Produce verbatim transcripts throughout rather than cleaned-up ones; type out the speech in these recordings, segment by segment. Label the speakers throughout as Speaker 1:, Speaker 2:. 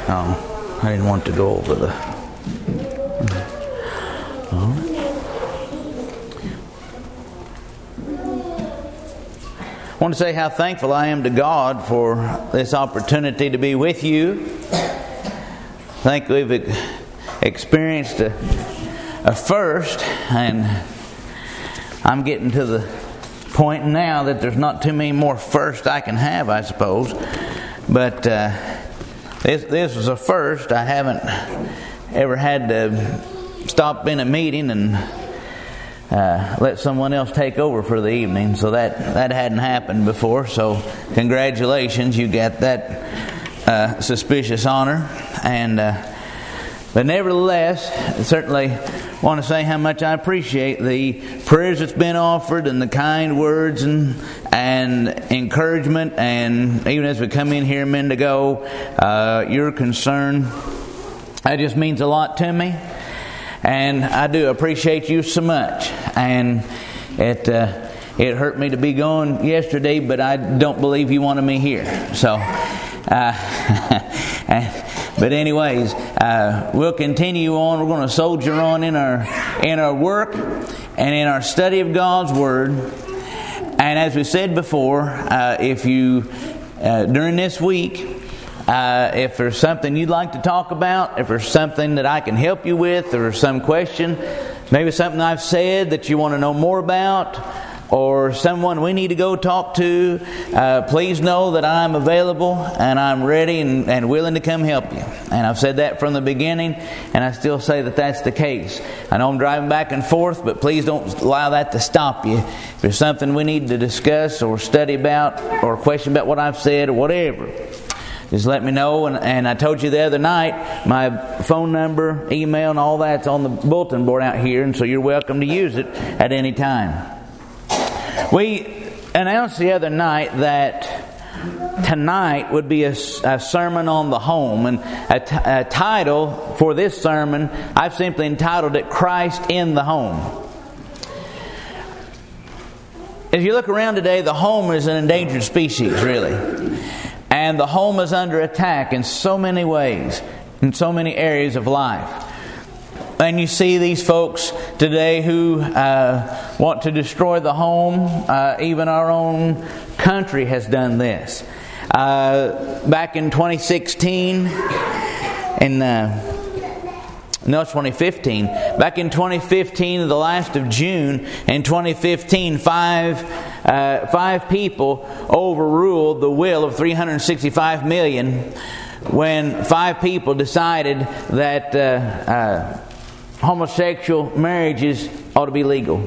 Speaker 1: Oh, I didn't want to go over the... All right. I want to say how thankful I am to God for this opportunity to be with you. I think we've experienced a, a first, and I'm getting to the point now that there's not too many more firsts I can have, I suppose. But uh, this this was a first. I haven't ever had to stop in a meeting and uh, let someone else take over for the evening. So that, that hadn't happened before. So congratulations, you got that uh, suspicious honor. And uh, but nevertheless, I certainly want to say how much I appreciate the prayers that's been offered and the kind words and and encouragement. And even as we come in here a minute ago, uh, your concern, that just means a lot to me. And I do appreciate you so much. And it uh, it hurt me to be gone yesterday, but I don't believe you wanted me here. So, uh, but anyways, uh, we'll continue on. We're going to soldier on in our in our work and in our study of God's Word. And as we said before, uh, if you uh, during this week, Uh, if there's something you'd like to talk about, if there's something that I can help you with, or some question, maybe something I've said that you want to know more about, or someone we need to go talk to, uh, please know that I'm available and I'm ready and, and willing to come help you. And I've said that from the beginning, and I still say that that's the case. I know I'm driving back and forth, but please don't allow that to stop you. If there's something we need to discuss or study about, or a question about what I've said or whatever, just let me know. And, and I told you the other night, my phone number, email, and all that's on the bulletin board out here, and so you're welcome to use it at any time. We announced the other night that tonight would be a, a sermon on the home, and a, t- a title for this sermon, I've simply entitled it, Christ in the Home. If you look around today, the home is an endangered species, really. And the home is under attack in so many ways, in so many areas of life. And you see these folks today who uh, want to destroy the home. Uh, even our own country has done this. Uh, back in twenty sixteen, in uh, no, it's twenty fifteen. Back in twenty fifteen, the last of June, in twenty fifteen, five uh, five people overruled the will of three hundred sixty-five million when five people decided that uh, uh, homosexual marriages ought to be legal.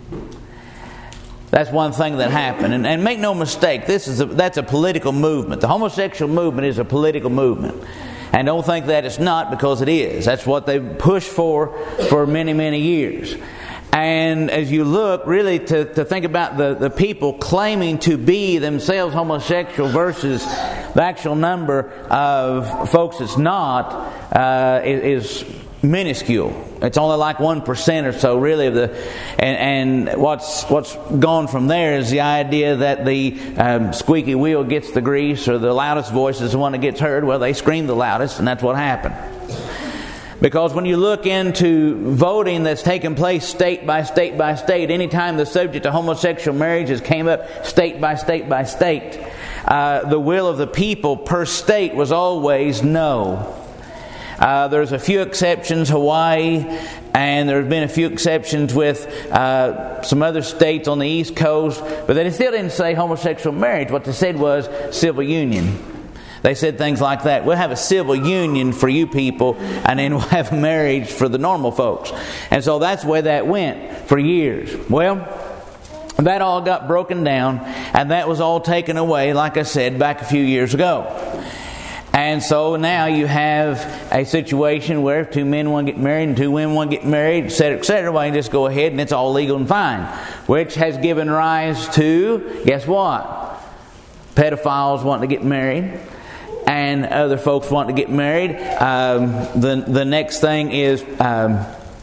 Speaker 1: That's one thing that happened. And, and make no mistake, this is a, that's a political movement. The homosexual movement is a political movement. And don't think that it's not, because it is. That's what they've pushed for for many, many years. And as you look really to, to think about the, the people claiming to be themselves homosexual versus the actual number of folks that's not uh, is, is minuscule. It's only like one percent or so, really, of the. And, and what's what's gone from there is the idea that the um, squeaky wheel gets the grease, or the loudest voice is the one that gets heard. Well, they scream the loudest, and that's what happened. Because when you look into voting that's taken place state by state by state, anytime the subject of homosexual marriages came up state by state by state, uh, the will of the people per state was always no. Uh, there's a few exceptions, Hawaii, and there's been a few exceptions with uh, some other states on the East Coast, but they still didn't say homosexual marriage. What they said was civil union. They said things like that. We'll have a civil union for you people, and then we'll have marriage for the normal folks. And so that's the way that went for years. Well, that all got broken down, and that was all taken away, like I said, back a few years ago. And so now you have a situation where if two men want to get married and two women want to get married, et cetera, et cetera, well, you just go ahead and it's all legal and fine. Which has given rise to, guess what? Pedophiles wanting to get married, and other folks want to get married. Um, the the next thing is, um,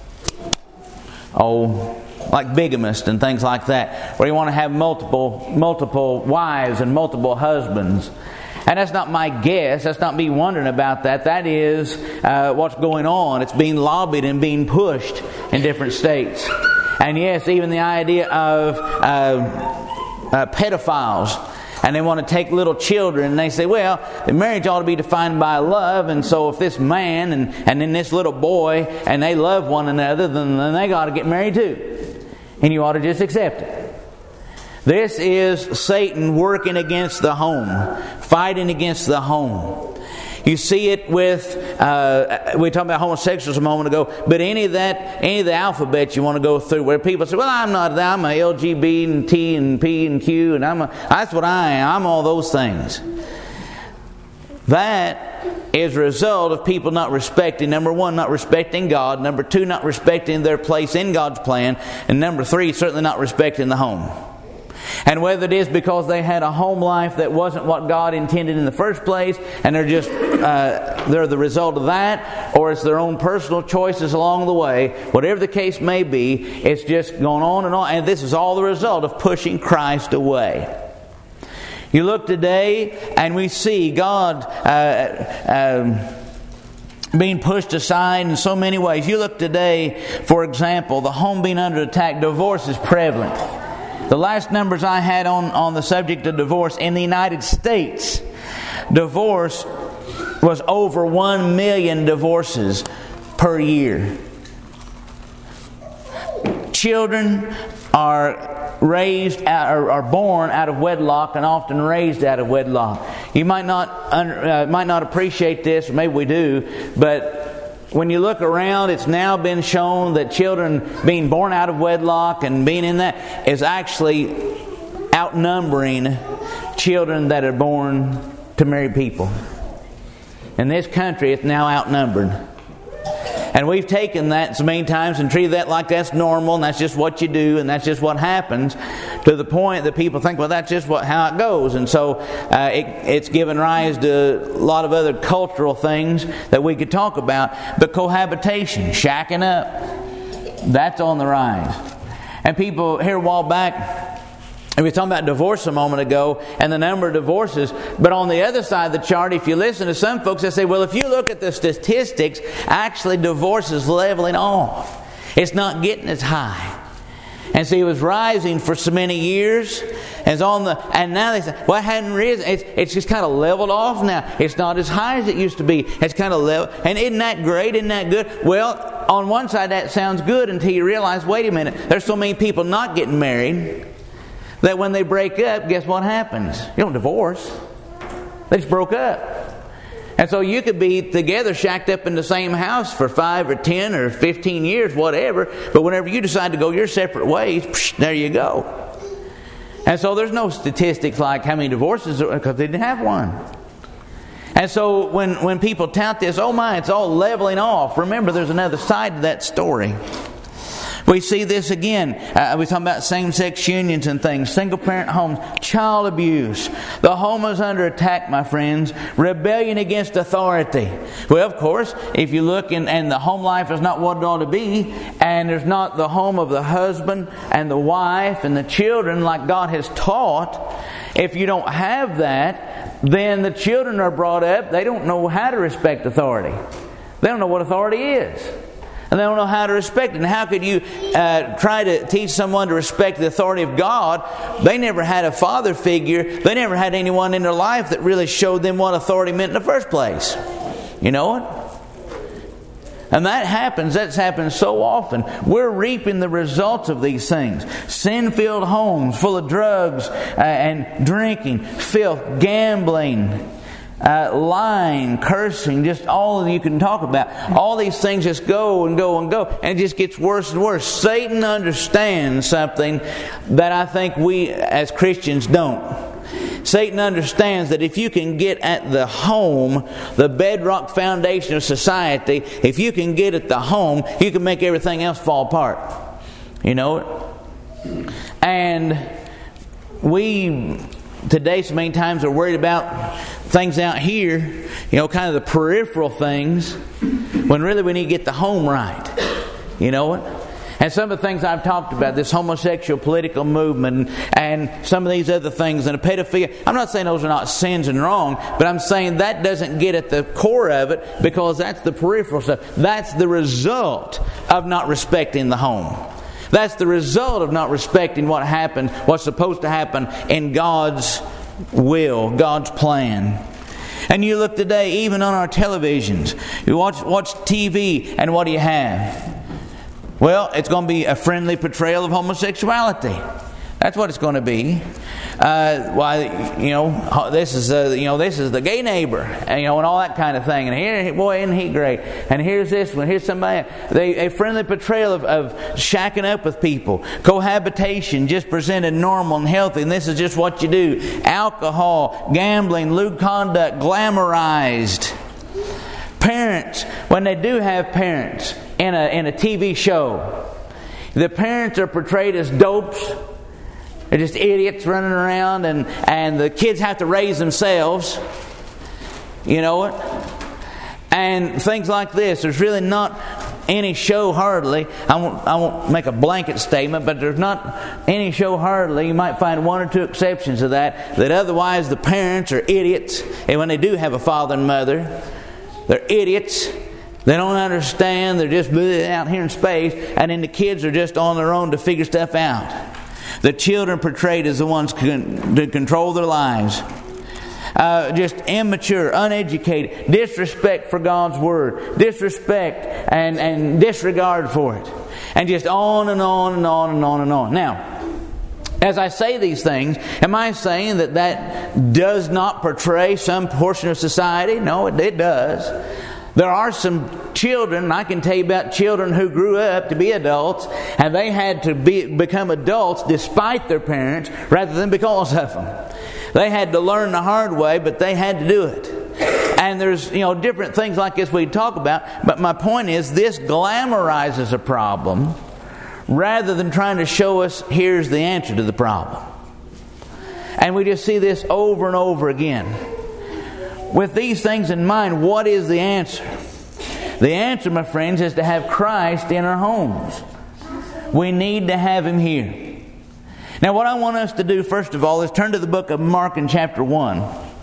Speaker 1: oh, like bigamists and things like that, where you want to have multiple multiple wives and multiple husbands. And that's not my guess. That's not me wondering about that. That is uh, what's going on. It's being lobbied and being pushed in different states. And yes, even the idea of uh, uh, pedophiles. And they want to take little children and they say, well, the marriage ought to be defined by love. And so if this man and, and then this little boy and they love one another, then, then they got to get married too. And you ought to just accept it. This is Satan working against the home, fighting against the home. You see it with, uh, we were talking about homosexuals a moment ago, but any of that, any of the alphabet you want to go through where people say, well, I'm not that, I'm a L G B and T and P and Q, and I'm a, that's what I am, I'm all those things. That is a result of people not respecting, number one, not respecting God, number two, not respecting their place in God's plan, and number three, certainly not respecting the home. And whether it is because they had a home life that wasn't what God intended in the first place, and they're just uh, they're the result of that, or it's their own personal choices along the way, whatever the case may be, it's just going on and on. And this is all the result of pushing Christ away. You look today, and we see God uh, um, being pushed aside in so many ways. You look today, for example, the home being under attack. Divorce is prevalent. The last numbers I had on, on the subject of divorce in the United States, divorce was over one million divorces per year. Children are raised out, or are born out of wedlock and often raised out of wedlock. You might not uh, might not appreciate this, or maybe we do, but when you look around, it's now been shown that children being born out of wedlock and being in that is actually outnumbering children that are born to married people. In this country, it's now outnumbered. And we've taken that so many times and treated that like that's normal and that's just what you do and that's just what happens, to the point that people think, well, that's just what how it goes. And so uh, it, it's given rise to a lot of other cultural things that we could talk about. But cohabitation, shacking up, that's on the rise. And people here a while back, and we were talking about divorce a moment ago and the number of divorces. But on the other side of the chart, if you listen to some folks, they say, well, if you look at the statistics, actually divorce is leveling off. It's not getting as high. And so it was rising for so many years. And, it's on the, and now they say, well, it hadn't risen. It's, it's just kind of leveled off now. It's not as high as it used to be. It's kind of level. And isn't that great? Isn't that good? Well, on one side that sounds good until you realize, wait a minute, there's so many people not getting married that when they break up, guess what happens? You don't divorce. They just broke up. And so you could be together, shacked up in the same house for five or ten or fifteen years, whatever. But whenever you decide to go your separate ways, psh, there you go. And so there's no statistics like how many divorces, because they didn't have one. And so when, when people tout this, oh my, it's all leveling off. Remember, there's another side to that story. We see this again. Uh, we're talking about same-sex unions and things, single-parent homes, child abuse. The home is under attack, my friends. Rebellion against authority. Well, of course, if you look and, and the home life is not what it ought to be, and there's not the home of the husband and the wife and the children like God has taught, if you don't have that, then the children are brought up, they don't know how to respect authority. They don't know what authority is. And they don't know how to respect it. And how could you uh, try to teach someone to respect the authority of God? They never had a father figure. They never had anyone in their life that really showed them what authority meant in the first place. You know what? And that happens. That's happened so often. We're reaping the results of these things. Sin-filled homes full of drugs uh, and drinking, filth, gambling, Uh, lying, cursing, just all that you can talk about. All these things just go and go and go, and it just gets worse and worse. Satan understands something that I think we as Christians don't. Satan understands that if you can get at the home, the bedrock foundation of society, if you can get at the home, you can make everything else fall apart. You know? And we today so many times are worried about things out here, you know, kind of the peripheral things, when really we need to get the home right. You know what? And some of the things I've talked about, this homosexual political movement and some of these other things, and a pedophilia, I'm not saying those are not sins and wrong, but I'm saying that doesn't get at the core of it, because that's the peripheral stuff. That's the result of not respecting the home. That's the result of not respecting what happened, what's supposed to happen in God's will, God's plan. And you look today, even on our televisions, you watch, watch T V, and what do you have? Well, it's going to be a friendly portrayal of homosexuality. That's what it's going to be. Uh, why, you know, this is uh, you know this is the gay neighbor, and, you know, and all that kind of thing. And here, boy, isn't he great? And here's this one. Here's somebody. They, a friendly portrayal of, of shacking up with people, cohabitation, just presented normal and healthy. And this is just what you do. Alcohol, gambling, lewd conduct, glamorized. Parents, when they do have parents in a in a T V show, the parents are portrayed as dopes. They're just idiots running around, and, and the kids have to raise themselves. You know it? And things like this. There's really not any show hardly. I won't, I won't make a blanket statement, but there's not any show hardly. You might find one or two exceptions of that. That otherwise the parents are idiots. And when they do have a father and mother, they're idiots. They don't understand. They're just out here in space. And then the kids are just on their own to figure stuff out. The children portrayed as the ones to control their lives. Uh, just immature, uneducated, disrespect for God's Word, disrespect and, and disregard for it. And just on and on and on and on and on. Now, as I say these things, am I saying that that does not portray some portion of society? No, it, it does. There are some children, I can tell you about children who grew up to be adults, and they had to be, become adults despite their parents rather than because of them. They had to learn the hard way, but they had to do it. And there's, you know, different things like this we talk about, but my point is this glamorizes a problem rather than trying to show us here's the answer to the problem. And we just see this over and over again. With these things in mind, what is the answer? The answer, my friends, is to have Christ in our homes. We need to have Him here. Now, what I want us to do, first of all, is turn to the book of Mark in chapter one.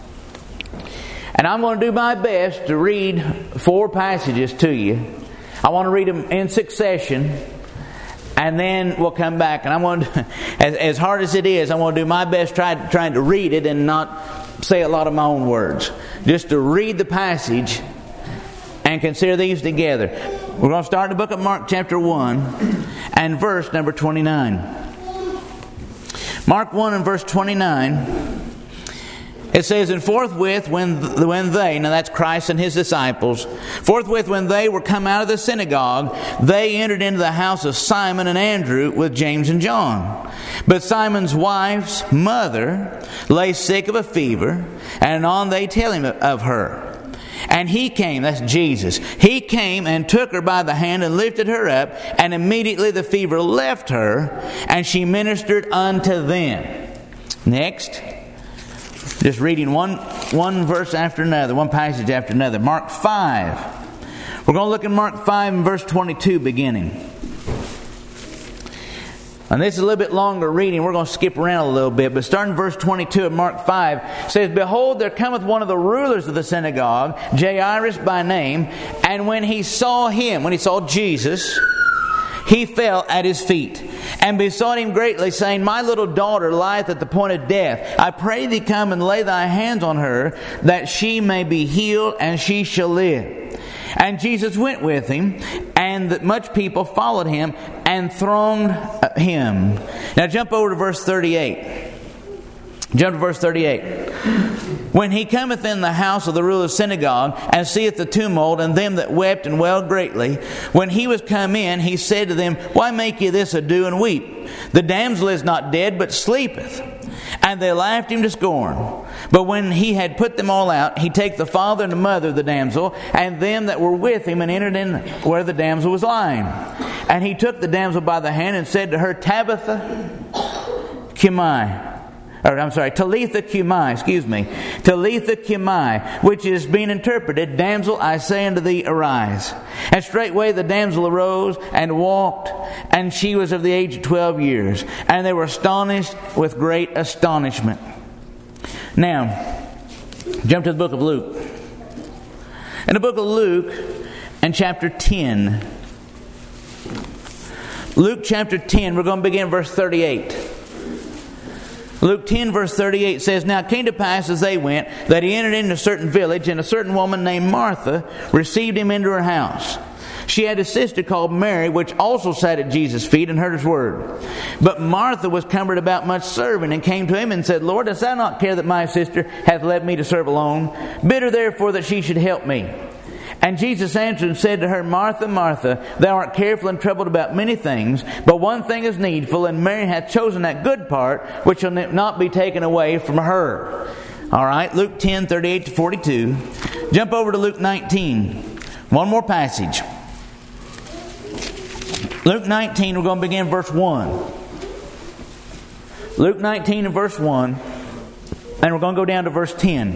Speaker 1: And I'm going to do my best to read four passages to you. I want to read them in succession. And then we'll come back. And I'm going to, as, as hard as it is, I'm going to do my best try, trying to read it and not say a lot of my own words. Just to read the passage and consider these together. We're going to start in the book of Mark chapter one and verse number twenty-nine. Mark one and verse twenty-nine. It says, and forthwith when, when they, now that's Christ and His disciples, forthwith when they were come out of the synagogue, they entered into the house of Simon and Andrew with James and John. But Simon's wife's mother lay sick of a fever, and anon they tell him of her. And He came, that's Jesus, He came and took her by the hand and lifted her up, and immediately the fever left her, and she ministered unto them. Next. Just reading one, one verse after another, one passage after another. Mark five. We're going to look at Mark five and verse twenty-two beginning. And this is a little bit longer reading. We're going to skip around a little bit. But starting verse twenty-two of Mark five, it says, behold, there cometh one of the rulers of the synagogue, Jairus by name, and when he saw him, when he saw Jesus, he fell at His feet and besought Him greatly, saying, my little daughter lieth at the point of death. I pray Thee, come and lay Thy hands on her, that she may be healed, and she shall live. And Jesus went with him, and much people followed Him and thronged Him. Now jump over to verse thirty-eight. Jump to verse thirty-eight. When He cometh in the house of the ruler of the synagogue, and seeth the tumult, and them that wept and wailed greatly, when He was come in, He said to them, why make ye this ado and weep? The damsel is not dead, but sleepeth. And they laughed Him to scorn. But when He had put them all out, He take the father and the mother of the damsel, and them that were with Him, and entered in where the damsel was lying. And He took the damsel by the hand, and said to her, Tabitha, Cumi, or I'm sorry, Talitha Cumi, excuse me, Talitha Cumi, which is being interpreted, damsel, I say unto thee, arise. And straightway the damsel arose and walked, and she was of the age of twelve years. And they were astonished with great astonishment. Now, jump to the book of Luke. In the book of Luke, and chapter ten. Luke chapter ten, we're going to begin verse thirty-eight. Luke ten verse thirty-eight says, Now it came to pass as they went, that he entered into a certain village, and a certain woman named Martha received him into her house. She had a sister called Mary, which also sat at Jesus' feet and heard his word. But Martha was cumbered about much serving, and came to him and said, Lord, dost thou not care that my sister hath left me to serve alone? Bid her therefore that she should help me. And Jesus answered and said to her, Martha, Martha, thou art careful and troubled about many things, but one thing is needful, and Mary hath chosen that good part, which shall not be taken away from her. All right, Luke ten, thirty-eight to forty-two. Jump over to Luke nineteen. One more passage. Luke nineteen, we're going to begin verse one. Luke nineteen and verse one, and we're going to go down to verse ten.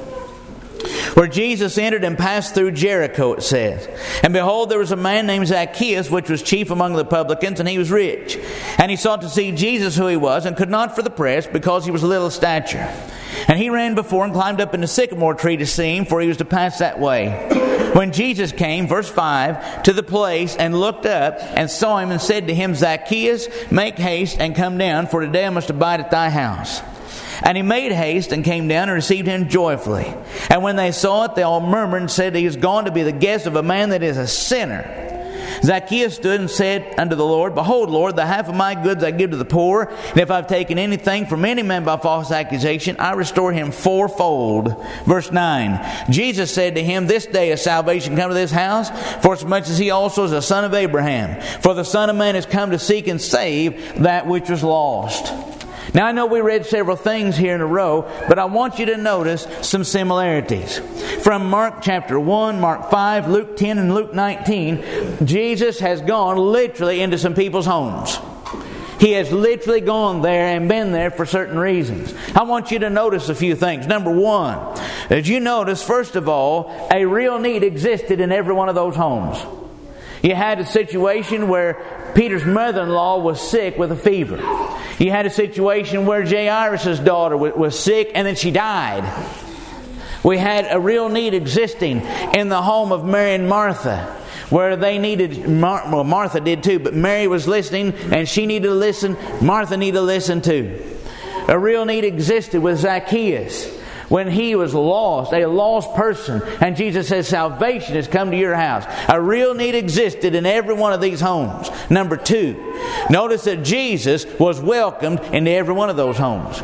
Speaker 1: Where Jesus entered and passed through Jericho, it says. And behold, there was a man named Zacchaeus, which was chief among the publicans, and he was rich. And he sought to see Jesus who he was, and could not for the press, because he was little of stature. And he ran before and climbed up in the sycamore tree to see him, for he was to pass that way. When Jesus came, verse five, to the place, and looked up, and saw him, and said to him, Zacchaeus, make haste, and come down, for today I must abide at thy house. And he made haste and came down and received him joyfully. And when they saw it, they all murmured and said, He is gone to be the guest of a man that is a sinner. Zacchaeus stood and said unto the Lord, Behold, Lord, the half of my goods I give to the poor, and if I have taken anything from any man by false accusation, I restore him fourfold. Verse nine, Jesus said to him, This day is salvation come to this house, for as much as he also is a son of Abraham. For the Son of Man is come to seek and save that which was lost. Now I know we read several things here in a row, but I want you to notice some similarities. From Mark chapter one, Mark five, Luke ten, and Luke nineteen, Jesus has gone literally into some people's homes. He has literally gone there and been there for certain reasons. I want you to notice a few things. Number one, as you notice, first of all, a real need existed in every one of those homes. You had a situation where Peter's mother-in-law was sick with a fever. You had a situation where Jairus' daughter was sick and then she died. We had a real need existing in the home of Mary and Martha, where they needed, Mar- well, Martha did too, but Mary was listening and she needed to listen. Martha needed to listen too. A real need existed with Zacchaeus when he was lost, a lost person, and Jesus says salvation has come to your house. A real need existed in every one of these homes. Number two, notice that Jesus was welcomed into every one of those homes.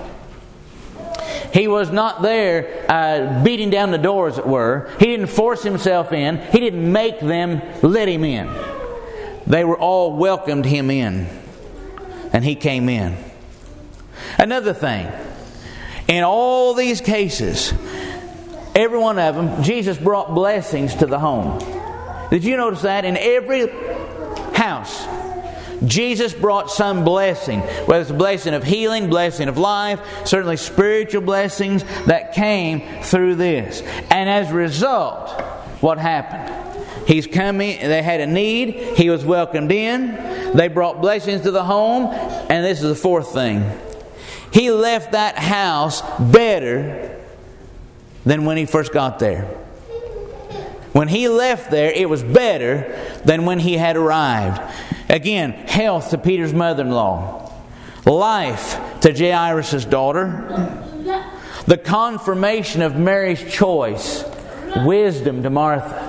Speaker 1: He was not there uh, beating down the door, as it were. He didn't force himself in. He didn't make them let him in. They were all welcomed him in, and he came in. Another thing, in all these cases, every one of them, Jesus brought blessings to the home. Did you notice that? In every house, Jesus brought some blessing, whether it's a blessing of healing, blessing of life, certainly spiritual blessings that came through this. And as a result, what happened? He's coming, they had a need, he was welcomed in, they brought blessings to the home, and this is the fourth thing. He left that house better than when he first got there. When he left there, it was better than when he had arrived. Again, health to Peter's mother-in-law. Life to Jairus' daughter. The confirmation of Mary's choice. Wisdom to Martha.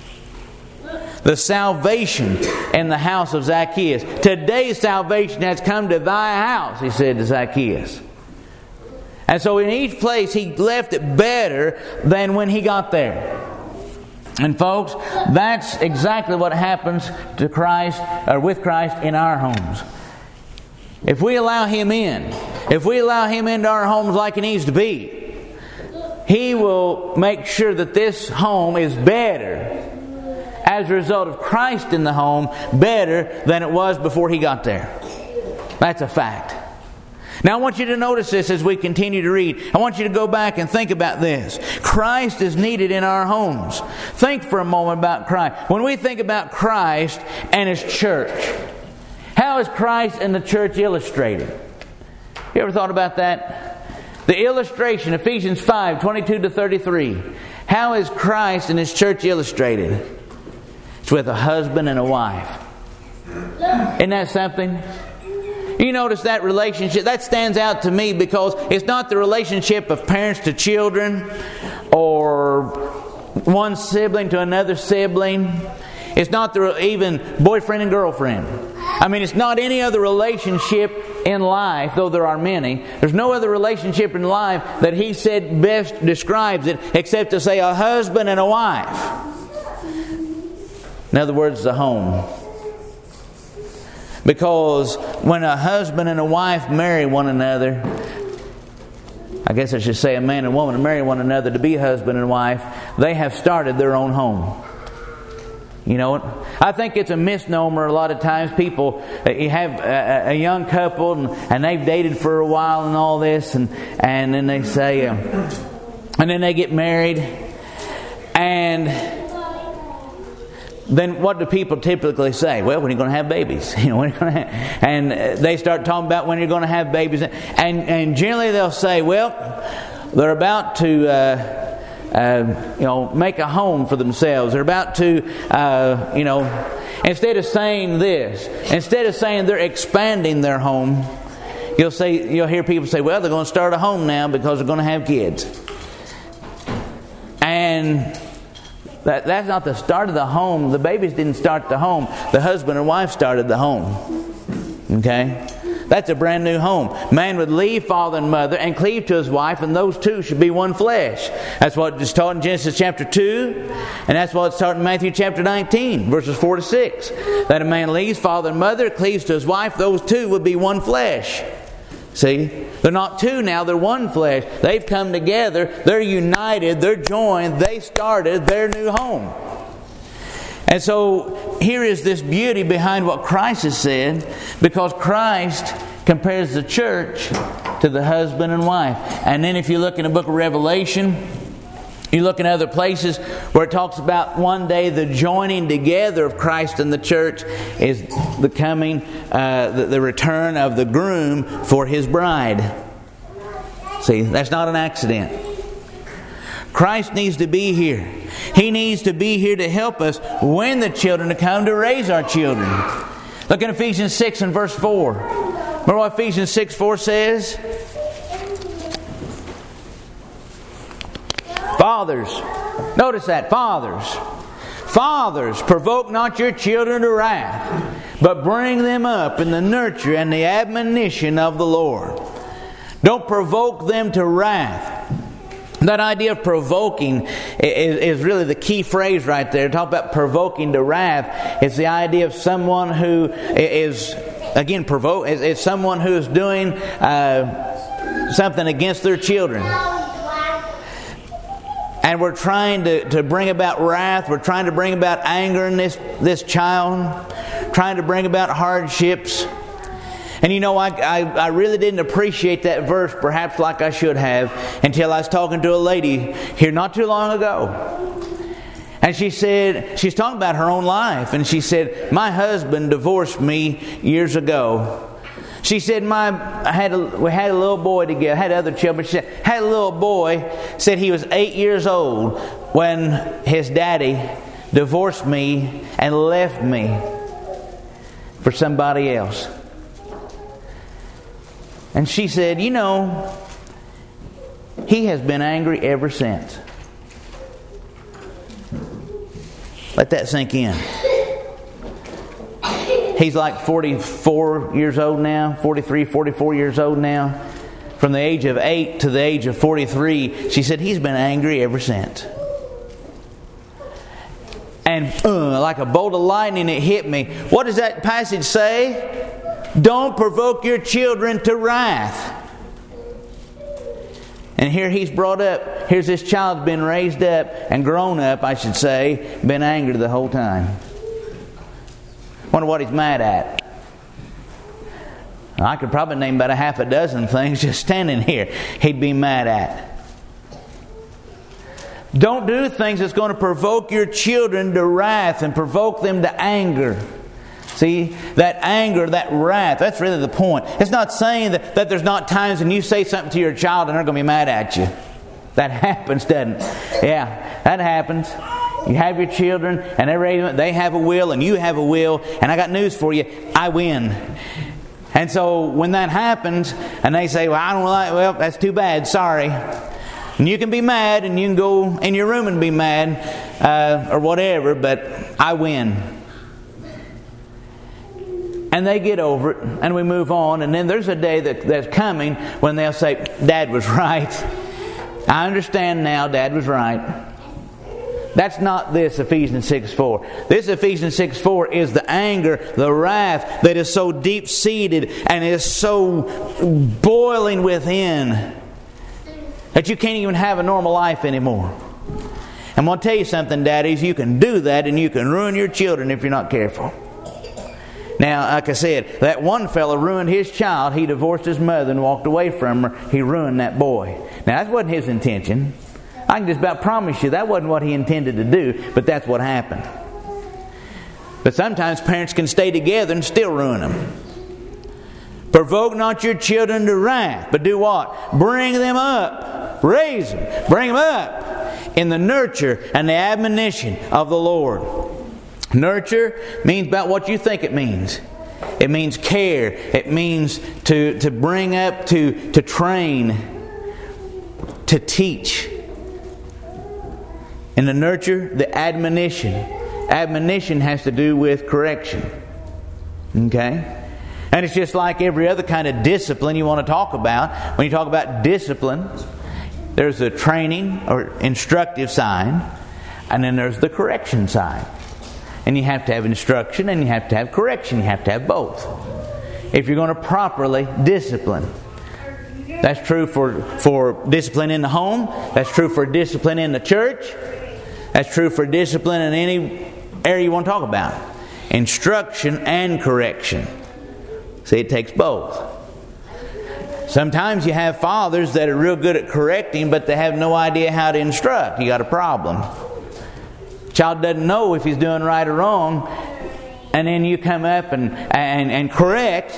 Speaker 1: The salvation in the house of Zacchaeus. Today's salvation has come to thy house, he said to Zacchaeus. And so in each place he left it better than when he got there. And folks, that's exactly what happens to Christ, or with Christ in our homes. If we allow Him in, if we allow Him into our homes like He needs to be, He will make sure that this home is better as a result of Christ in the home, better than it was before He got there. That's a fact. Now I want you to notice this as we continue to read. I want you to go back and think about this. Christ is needed in our homes. Think for a moment about Christ. When we think about Christ and His church, how is Christ and the church illustrated? You ever thought about that? The illustration, Ephesians five, twenty-two to thirty-three. How is Christ and His church illustrated? It's with a husband and a wife. Isn't that something? You notice that relationship, that stands out to me because it's not the relationship of parents to children or one sibling to another sibling. It's not the, even boyfriend and girlfriend. I mean, it's not any other relationship in life, though there are many. There's no other relationship in life that He said best describes it except to say a husband and a wife. In other words, the home. Because when a husband and a wife marry one another, I guess I should say a man and woman marry one another to be husband and wife, they have started their own home. You know what? I think it's a misnomer a lot of times. People, you have a, a young couple and, and they've dated for a while and all this, and, and then they say, uh, and then they get married, and then what do people typically say? Well, when are you going to have babies? You know, when are you going to have, and they start talking about when you're going to have babies, and and generally they'll say, well, they're about to, uh, uh, you know, make a home for themselves. They're about to, uh, you know, instead of saying this, instead of saying they're expanding their home, you'll say, you'll hear people say, well, they're going to start a home now because they're going to have kids, and That, that's not the start of the home. The babies didn't start the home. The husband and wife started the home. Okay? That's a brand new home. Man would leave father and mother and cleave to his wife, and those two should be one flesh. That's what it's taught in Genesis chapter two, and that's what it's taught in Matthew chapter nineteen, verses four to six. That a man leaves father and mother, cleaves to his wife, those two would be one flesh. See? They're not two now, they're one flesh. They've come together, they're united, they're joined, they started their new home. And so here is this beauty behind what Christ has said, because Christ compares the church to the husband and wife. And then if you look in the book of Revelation, you look in other places where it talks about one day the joining together of Christ and the church is the coming, uh, the, the return of the groom for his bride. See, that's not an accident. Christ needs to be here. He needs to be here to help us win the children to come to raise our children. Look in Ephesians six and verse four. Remember what Ephesians six four says? Fathers, notice that, fathers, fathers, provoke not your children to wrath, but bring them up in the nurture and the admonition of the Lord. Don't provoke them to wrath. That idea of provoking is, is really the key phrase right there. Talk about provoking to wrath. It's the idea of someone who is, again, provoke. It's someone who is doing uh, something against their children. And we're trying to, to bring about wrath. We're trying to bring about anger in this, this child. Trying to bring about hardships. And you know, I, I, I really didn't appreciate that verse perhaps like I should have until I was talking to a lady here not too long ago. And she said, she's talking about her own life. And she said, my husband divorced me years ago. She said, "My, I had a, we had a little boy together. Had other children. She said, had a little boy. Said he was eight years old when his daddy divorced me and left me for somebody else." And she said, "You know, he has been angry ever since." Let that sink in. He's like forty-four years old now, forty-three, forty-four years old now. From the age of eight to the age of forty-three, she said he's been angry ever since. And uh, like a bolt of lightning, it hit me. What does that passage say? Don't provoke your children to wrath. And here he's brought up, here's this child been raised up and grown up, I should say, been angry the whole time. Wonder what he's mad at. I could probably name about a half a dozen things just standing here he'd be mad at. Don't do things that's going to provoke your children to wrath and provoke them to anger. See, that anger, that wrath, that's really the point. It's not saying that, that there's not times when you say something to your child and they're going to be mad at you. That happens, doesn't it? Yeah, that happens. You have your children and they're ready, they have a will and you have a will, and I got news for you, I win. And so when that happens and they say, well, I don't like, well, that's too bad, sorry. And you can be mad and you can go in your room and be mad uh, or whatever, but I win. And they get over it and we move on. And then there's a day that, that's coming when they'll say, Dad was right. I understand now, Dad was right. That's not this Ephesians six four. This Ephesians six four is the anger, the wrath that is so deep-seated and is so boiling within that you can't even have a normal life anymore. I'm going to tell you something, daddies. You can do that and you can ruin your children if you're not careful. Now, like I said, that one fellow ruined his child. He divorced his mother and walked away from her. He ruined that boy. Now, that wasn't his intention. I can just about promise you that wasn't what he intended to do, but that's what happened. But sometimes parents can stay together and still ruin them. Provoke not your children to wrath, but do what? Bring them up. Raise them. Bring them up in the nurture and the admonition of the Lord. Nurture means about what you think it means. It means care. It means to, to bring up, to, to train, to teach. In the nurture, the admonition. Admonition has to do with correction. Okay? And it's just like every other kind of discipline you want to talk about. When you talk about discipline, there's a training or instructive side, and then there's the correction side. And you have to have instruction and you have to have correction. You have to have both if you're going to properly discipline. That's true for, for discipline in the home. That's true for discipline in the church. That's true for discipline in any area you want to talk about. Instruction and correction. See, it takes both. Sometimes you have fathers that are real good at correcting, but they have no idea how to instruct. You got a problem. Child doesn't know if he's doing right or wrong, and then you come up and, and, and correct,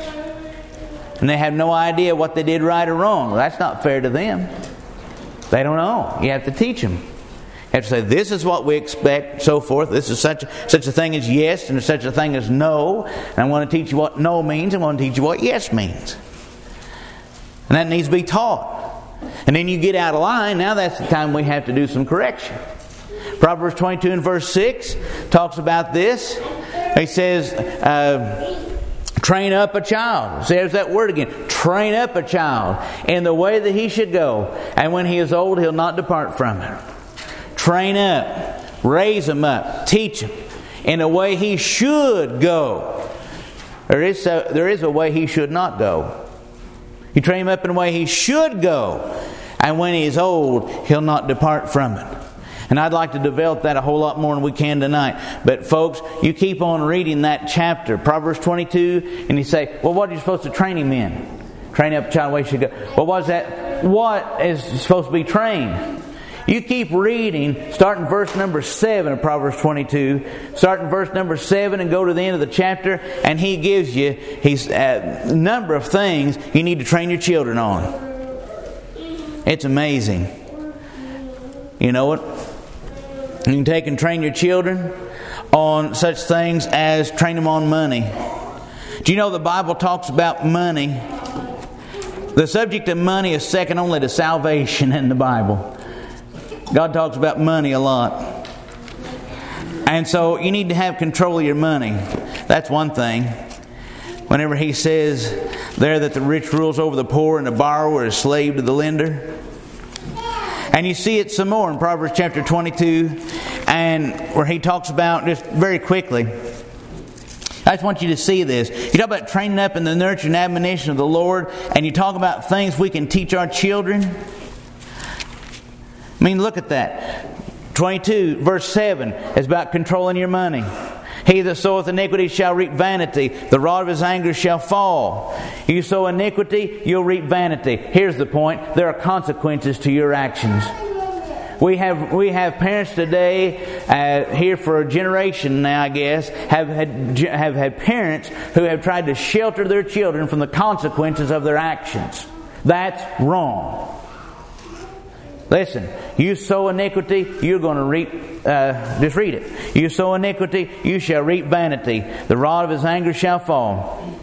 Speaker 1: and they have no idea what they did right or wrong. Well, that's not fair to them. They don't know. You have to teach them. You have to say, this is what we expect, so forth. This is such, such a thing as yes, and there's such a thing as no. And I want to teach you what no means. I want to teach you what yes means. And that needs to be taught. And then you get out of line. Now that's the time we have to do some correction. Proverbs twenty-two and verse six talks about this. He says, uh, train up a child. See, there's that word again. Train up a child in the way that he should go. And when he is old, he'll not depart from it. Train up. Raise him up. Teach him in the way he should go. There is a, there is a way he should not go. You train him up in the way he should go. And when he is old, he'll not depart from it. And I'd like to develop that a whole lot more than we can tonight. But folks, you keep on reading that chapter, Proverbs twenty-two, and you say, well, what are you supposed to train him in? Train up a child the way he should go. Well, what is that? What is supposed to be trained? You keep reading, starting verse number seven of Proverbs twenty-two, starting verse number seven and go to the end of the chapter, and he gives you his uh, number of things you need to train your children on. It's amazing. You know what? You can take and train your children on such things as train them on money. Do you know the Bible talks about money? The subject of money is second only to salvation in the Bible. God talks about money a lot. And so you need to have control of your money. That's one thing. Whenever he says there that the rich rules over the poor and the borrower is slave to the lender. And you see it some more in Proverbs chapter twenty-two, and where he talks about, just very quickly, I just want you to see this. You talk about training up in the nurture and admonition of the Lord, and you talk about things we can teach our children. I mean, look at that. twenty-two, verse seven is about controlling your money. He that soweth iniquity shall reap vanity. The rod of his anger shall fall. You sow iniquity, you'll reap vanity. Here's the point. There are consequences to your actions. We have we have parents today, uh, here for a generation now, I guess, have had have had parents who have tried to shelter their children from the consequences of their actions. That's wrong. Listen, you sow iniquity, you're going to reap, uh, just read it. You sow iniquity, you shall reap vanity. The rod of his anger shall fall.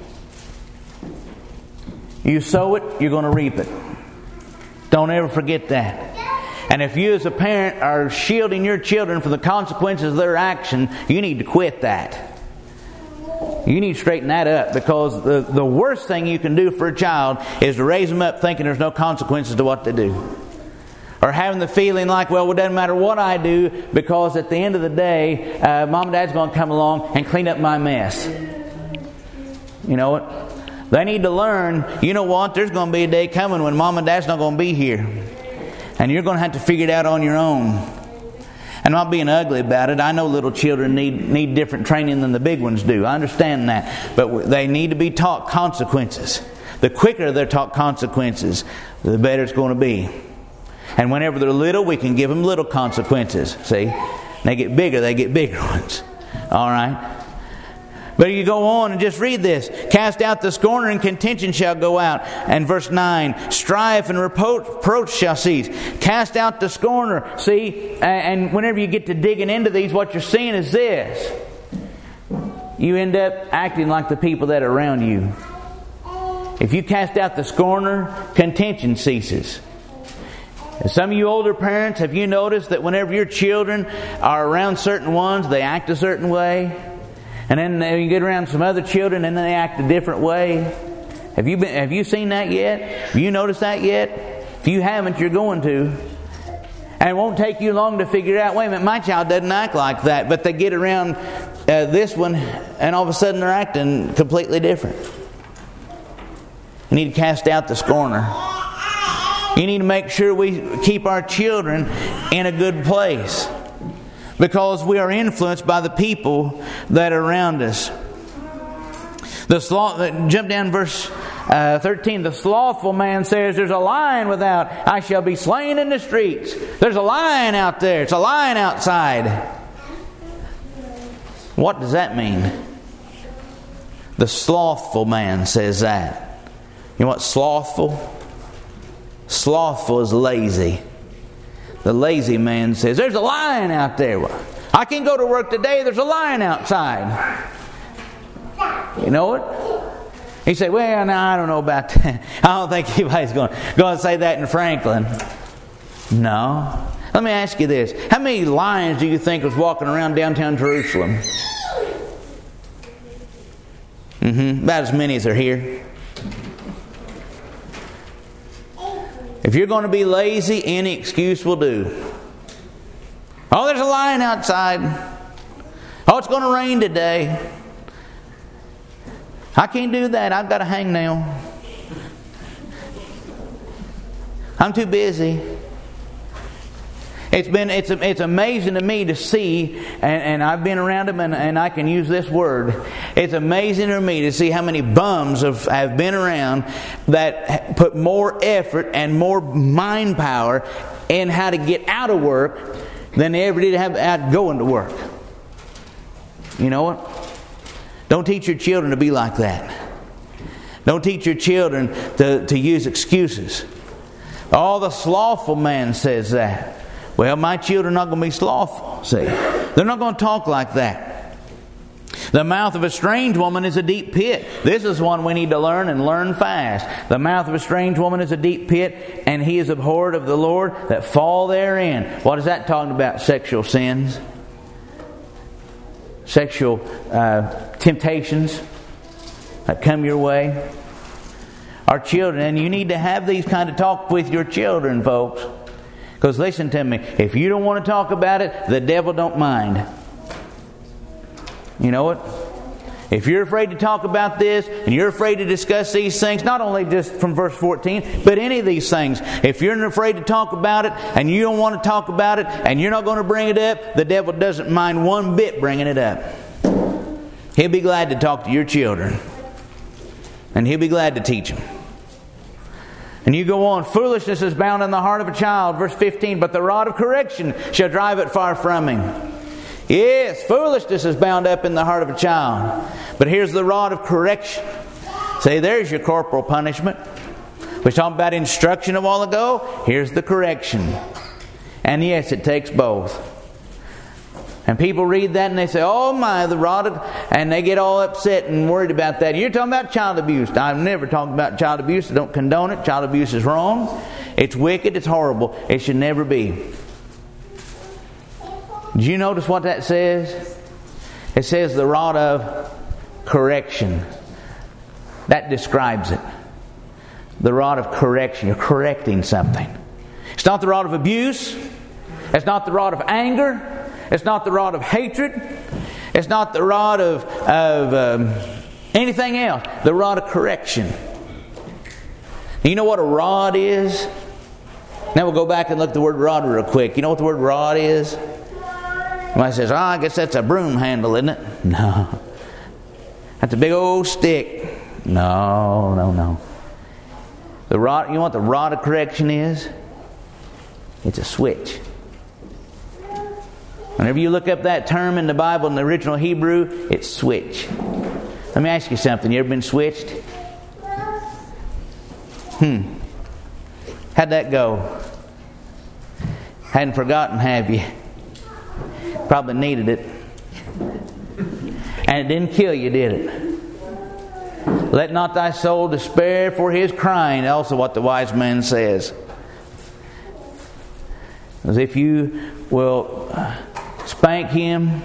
Speaker 1: You sow it, you're going to reap it. Don't ever forget that. And if you as a parent are shielding your children from the consequences of their action, you need to quit that. You need to straighten that up, because the, the worst thing you can do for a child is to raise them up thinking there's no consequences to what they do. Or having the feeling like, well, it doesn't matter what I do, because at the end of the day, uh, Mom and Dad's going to come along and clean up my mess. You know what? They need to learn, you know what? There's going to be a day coming when Mom and Dad's not going to be here. And you're going to have to figure it out on your own. And not being ugly about it. I know little children need, need different training than the big ones do. I understand that. But they need to be taught consequences. The quicker they're taught consequences, the better it's going to be. And whenever they're little, we can give them little consequences. See? When they get bigger, they get bigger ones. All right? But you go on and just read this. Cast out the scorner, and contention shall go out. And verse nine, strife and reproach shall cease. Cast out the scorner. See? And whenever you get to digging into these, what you're seeing is this. You end up acting like the people that are around you. If you cast out the scorner, contention ceases. And some of you older parents, have you noticed that whenever your children are around certain ones, they act a certain way? And then you get around some other children and then they act a different way? Have you been, have you seen that yet? Have you noticed that yet? If you haven't, you're going to. And it won't take you long to figure out, wait a minute, my child doesn't act like that. But they get around uh, this one and all of a sudden they're acting completely different. You need to cast out the scorner. You need to make sure we keep our children in a good place, because we are influenced by the people that are around us. The sloth, jump down verse uh, thirteen. The slothful man says, there's a lion without, I shall be slain in the streets. There's a lion out there. It's a lion outside. What does that mean? The slothful man says that. You know what slothful? Slothful is lazy. The lazy man says, there's a lion out there. I can't go to work today. There's a lion outside. You know what? He said, well, no, I don't know about that. I don't think anybody's going, going to say that in Franklin. No. Let me ask you this. How many lions do you think was walking around downtown Jerusalem? Mm-hmm. About as many as are here. If you're going to be lazy, any excuse will do. Oh, there's a lion outside. Oh, it's going to rain today. I can't do that. I've got a hangnail. I'm too busy. It's been it's it's amazing to me to see, and, and I've been around them, and, and I can use this word. It's amazing to me to see how many bums have, have been around that put more effort and more mind power in how to get out of work than they ever did have out going to work. You know what? Don't teach your children to be like that. Don't teach your children to, to use excuses. Oh, the slothful man says that. Well, my children are not going to be slothful, see. They're not going to talk like that. The mouth of a strange woman is a deep pit. This is one we need to learn, and learn fast. The mouth of a strange woman is a deep pit, and he is abhorred of the Lord that fall therein. What is that talking about? Sexual sins. Sexual uh, temptations that come your way. Our children, and you need to have these kind of talk with your children, folks. Because listen to me, if you don't want to talk about it, the devil don't mind. You know what? If you're afraid to talk about this, and you're afraid to discuss these things, not only just from verse fourteen, but any of these things, if you're afraid to talk about it, and you don't want to talk about it, and you're not going to bring it up, the devil doesn't mind one bit bringing it up. He'll be glad to talk to your children. And He'll be glad to teach them. And you go on, foolishness is bound in the heart of a child, verse fifteen, but the rod of correction shall drive it far from him. Yes, foolishness is bound up in the heart of a child. But here's the rod of correction. Say, there's your corporal punishment. We were talking about instruction a while ago. Here's the correction. And yes, it takes both. And people read that and they say, oh my, the rod of... And they get all upset and worried about that. You're talking about child abuse. I'm never talking about child abuse. I don't condone it. Child abuse is wrong. It's wicked. It's horrible. It should never be. Did you notice what that says? It says the rod of correction. That describes it. The rod of correction. You're correcting something. It's not the rod of abuse. It's not the rod of anger. It's not the rod of hatred. It's not the rod of, of um, anything else. The rod of correction. You know what a rod is? Now we'll go back and look at the word rod real quick. You know what the word rod is? Somebody says, oh, I guess that's a broom handle, isn't it? No. That's a big old stick. No, no, no. The rod, you know what the rod of correction is? It's a switch. Whenever you look up that term in the Bible, in the original Hebrew, it's switch. Let me ask you something. You ever been switched? Hmm. How'd that go? Hadn't forgotten, have you? Probably needed it. And it didn't kill you, did it? Let not thy soul despair for his crying. Also what the wise man says. As if you will spank him,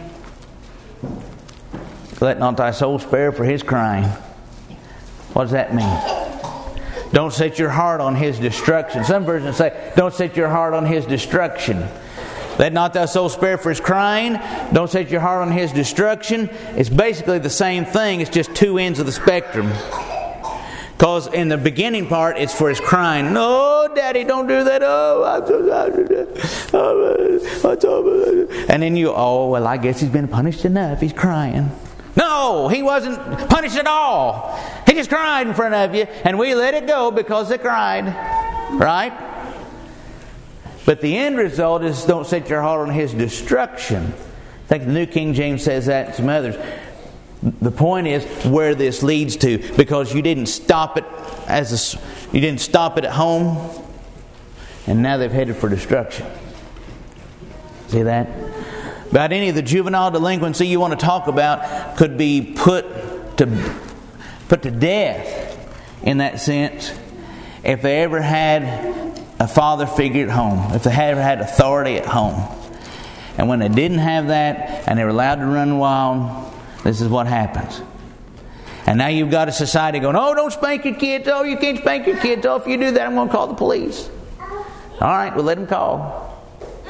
Speaker 1: let not thy soul spare for his crying. What does that mean? Don't set your heart on his destruction. Some versions say, don't set your heart on his destruction. Let not thy soul spare for his crying. Don't set your heart on his destruction. It's basically the same thing. It's just two ends of the spectrum. Because in the beginning part, it's for his crying. No, Daddy, don't do that. Oh, I'm so sorry. And then you, oh, well, I guess he's been punished enough. He's crying. No, he wasn't punished at all. He just cried in front of you. And we let it go because they cried. Right? But the end result is don't set your heart on his destruction. I think the New King James says that and some others. The point is where this leads to, because you didn't stop it as a, you didn't stop it at home, and now they've headed for destruction. See that? About any of the juvenile delinquency you want to talk about could be put to put to death in that sense if they ever had a father figure at home, if they ever had authority at home, and when they didn't have that and they were allowed to run wild. This is what happens. And now you've got a society going, oh, don't spank your kids. Oh, you can't spank your kids. Oh, if you do that, I'm going to call the police. All right, well, let them call.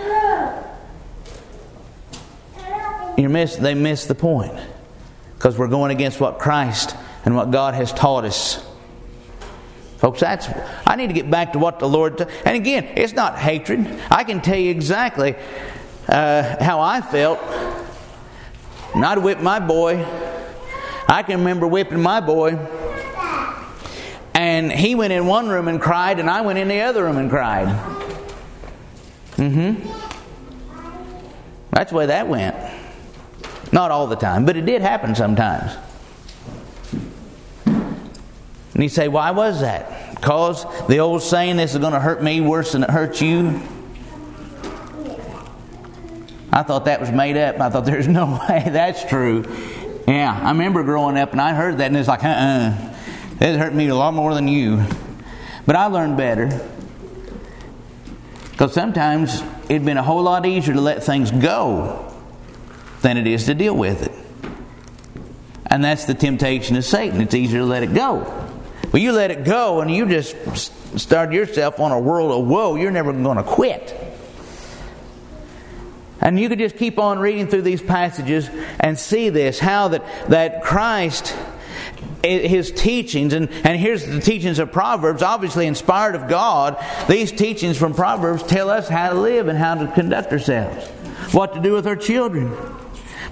Speaker 1: You miss, they miss the point. Because we're going against what Christ and what God has taught us. Folks, that's, I need to get back to what the Lord... T- and again, it's not hatred. I can tell you exactly uh, how I felt. And I'd whip my boy. I can remember whipping my boy. And he went in one room and cried, and I went in the other room and cried. Mm-hmm. That's the way that went. Not all the time, but it did happen sometimes. And you say, why was that? Because the old saying, this is going to hurt me worse than it hurts you. I thought that was made up. I thought there's no way that's true. Yeah, I remember growing up and I heard that and it's like, uh-uh. It hurt me a lot more than you. But I learned better. Because sometimes it'd been a whole lot easier to let things go than it is to deal with it. And that's the temptation of Satan. It's easier to let it go. Well, you let it go and you just start yourself on a world of woe. You're never going to quit. And you could just keep on reading through these passages and see this, how that, that Christ, His teachings, and, and here's the teachings of Proverbs, obviously inspired of God. These teachings from Proverbs tell us how to live and how to conduct ourselves, what to do with our children.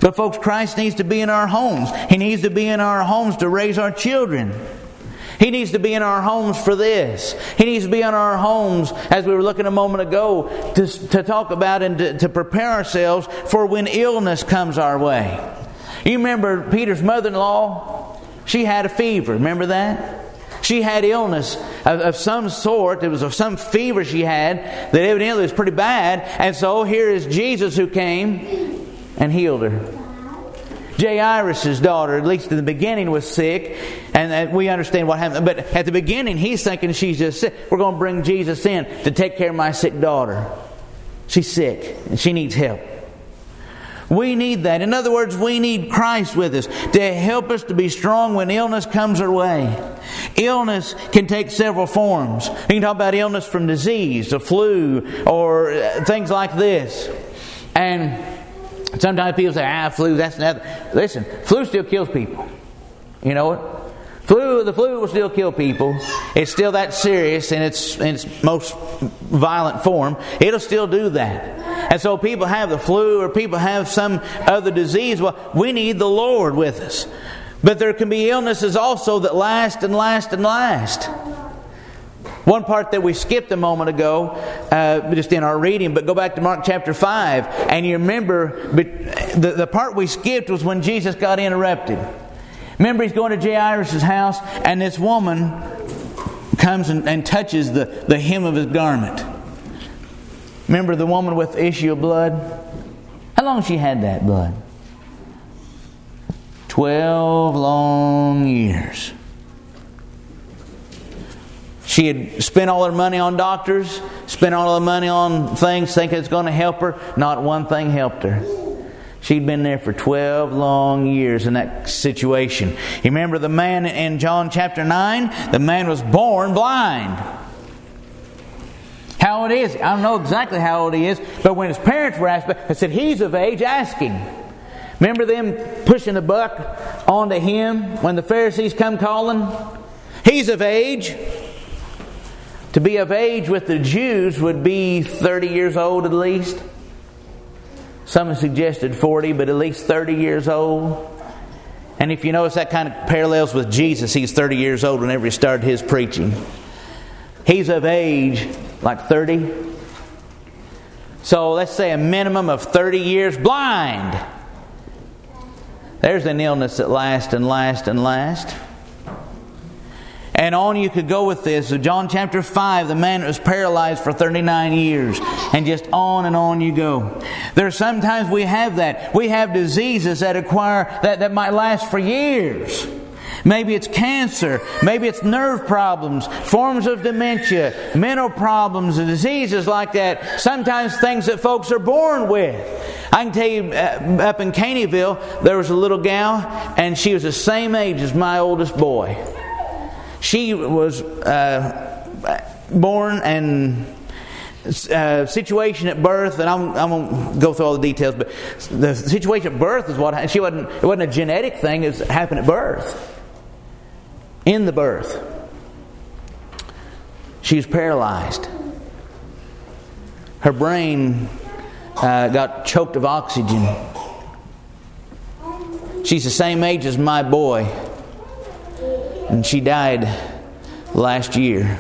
Speaker 1: But folks, Christ needs to be in our homes. He needs to be in our homes to raise our children. He needs to be in our homes for this. He needs to be in our homes, as we were looking a moment ago, to, to talk about and to, to prepare ourselves for when illness comes our way. You remember Peter's mother-in-law? She had a fever. Remember that? She had illness of, of some sort. It was of some fever she had that evidently was pretty bad. And so here is Jesus who came and healed her. Jairus' daughter, at least in the beginning, was sick, and we understand what happened. But at the beginning, he's thinking she's just sick. We're going to bring Jesus in to take care of my sick daughter. She's sick, and she needs help. We need that. In other words, we need Christ with us to help us to be strong when illness comes our way. Illness can take several forms. You can talk about illness from disease, the flu, or things like this. And sometimes people say, ah, flu, that's nothing. Listen, flu still kills people. You know what? Flu, the flu will still kill people. It's still that serious in its, in its most violent form. It'll still do that. And so people have the flu or people have some other disease. Well, we need the Lord with us. But there can be illnesses also that last and last and last. One part that we skipped a moment ago, uh, just in our reading, but go back to Mark chapter five, and you remember the, the part we skipped was when Jesus got interrupted. Remember, he's going to Jairus' house, and this woman comes and, and touches the, the hem of his garment. Remember the woman with the issue of blood? How long she had that blood? Twelve long years. She had spent all her money on doctors, spent all her money on things thinking it's going to help her. Not one thing helped her. She'd been there for twelve long years in that situation. You remember the man in John chapter nine? The man was born blind. How old is he? I don't know exactly how old he is, but when his parents were asked, they said, he's of age, ask him. Remember them pushing the buck onto him when the Pharisees come calling? He's of age. To be of age with the Jews would be thirty years old at least. Some have suggested forty, but at least thirty years old. And if you notice, that kind of parallels with Jesus. He's thirty years old whenever he started his preaching. He's of age like thirty. So let's say a minimum of thirty years blind. There's an illness that lasts and lasts and lasts. And on you could go with this. So John chapter five, the man was paralyzed for thirty-nine years. And just on and on you go. There's sometimes we have that. We have diseases that acquire, that, that might last for years. Maybe it's cancer. Maybe it's nerve problems, forms of dementia, mental problems, and diseases like that. Sometimes things that folks are born with. I can tell you, uh, up in Caneyville, there was a little gal, and she was the same age as my oldest boy. She was uh, born and uh, situation at birth, and I'm, I'm going to go through all the details, but the situation at birth is what she wasn't. It wasn't a genetic thing; it happened at birth. In the birth, she was paralyzed. Her brain uh, got choked of oxygen. She's the same age as my boy. And she died last year.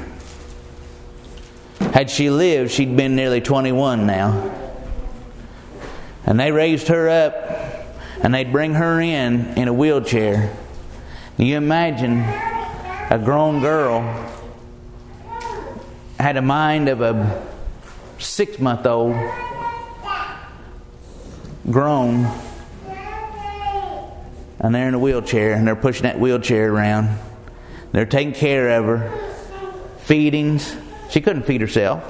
Speaker 1: Had she lived, she'd been nearly twenty-one now. And they raised her up, and they'd bring her in in a wheelchair. You imagine a grown girl had a mind of a six-month-old, grown, and they're in a wheelchair, and they're pushing that wheelchair around. They're taking care of her. Feedings. She couldn't feed herself.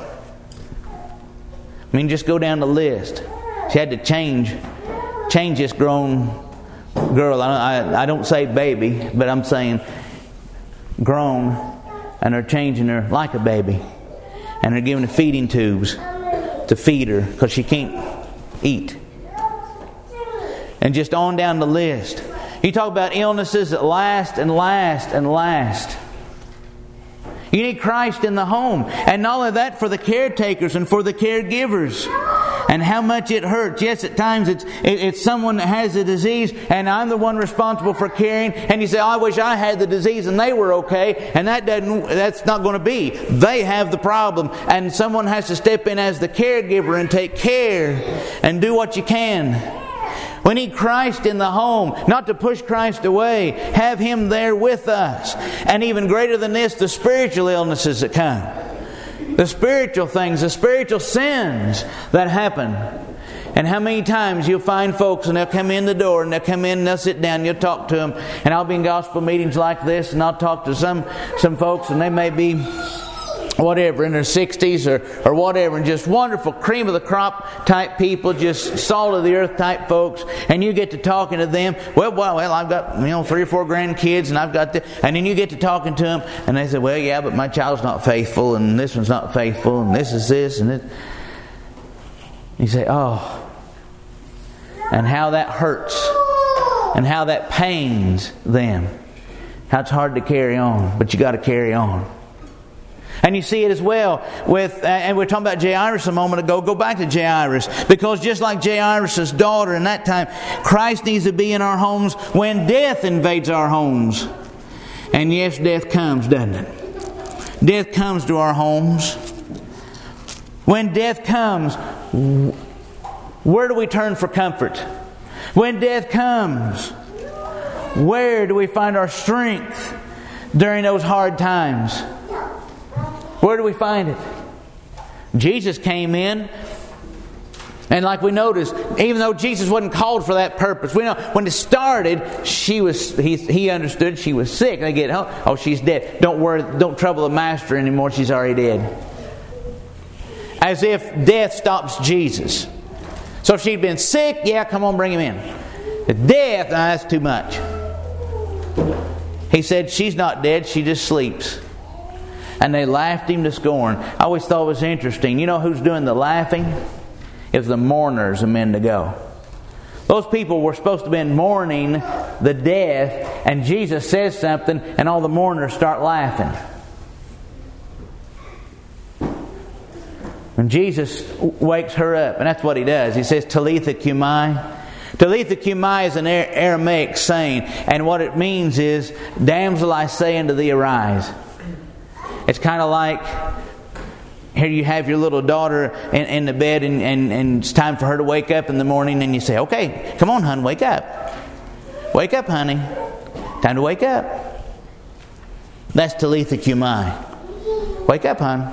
Speaker 1: I mean, just go down the list. She had to change change this grown girl. I, I, I don't say baby, but I'm saying grown. And they're changing her like a baby. And they're giving her feeding tubes to feed her because she can't eat. And just on down the list. You talk about illnesses that last and last and last. You need Christ in the home. And not only that, for the caretakers and for the caregivers. and how much it hurts. Yes, at times it's it's someone that has the disease, and I'm the one responsible for caring. And you say, oh, I wish I had the disease and they were okay. And that doesn't. That's not going to be. They have the problem, and someone has to step in as the caregiver and take care and do what you can. We need Christ in the home, not to push Christ away. Have Him there with us. And even greater than this, the spiritual illnesses that come. The spiritual things, the spiritual sins that happen. And how many times you'll find folks and they'll come in the door and they'll come in and they'll sit down and you'll talk to them. And I'll be in gospel meetings like this and I'll talk to some, some folks and they may be whatever, in their sixties or, or whatever, and just wonderful cream of the crop type people, just salt of the earth type folks, and you get to talking to them. Well, well, well, I've got, you know, three or four grandkids, and I've got this, and then you get to talking to them, and they say, well, yeah, but my child's not faithful, and this one's not faithful, and this is this, and this. You say, oh, and how that hurts, and how that pains them, how it's hard to carry on, but you got to carry on. And you see it as well with, uh, and we were talking about Jairus a moment ago. Go back to Jairus. Because just like Jairus' daughter in that time, Christ needs to be in our homes when death invades our homes. And yes, death comes, doesn't it? Death comes to our homes. When death comes, where do we turn for comfort? When death comes, where do we find our strength during those hard times? Where do we find it? Jesus came in, and like we noticed, even though Jesus wasn't called for that purpose, we know when it started, she was he, he understood she was sick. They get home, oh, she's dead. Don't worry, don't trouble the master anymore. She's already dead. As if death stops Jesus. So if she'd been sick, yeah, come on, bring him in. The death, no, that's too much. He said, she's not dead, she just sleeps. And they laughed him to scorn. I always thought it was interesting. You know who's doing the laughing? It's the mourners a minute ago. Those people were supposed to have been mourning the death, and Jesus says something, and all the mourners start laughing. And Jesus wakes her up, and that's what He does. He says, Talitha cumi. Talitha cumi is an Aramaic saying, and what it means is, damsel, I say unto thee, arise. It's kind of like, here you have your little daughter in, in the bed and, and, and it's time for her to wake up in the morning, and you say, okay, come on, hon, wake up. Wake up, honey. Time to wake up. That's Talitha cumi. Wake up, hon.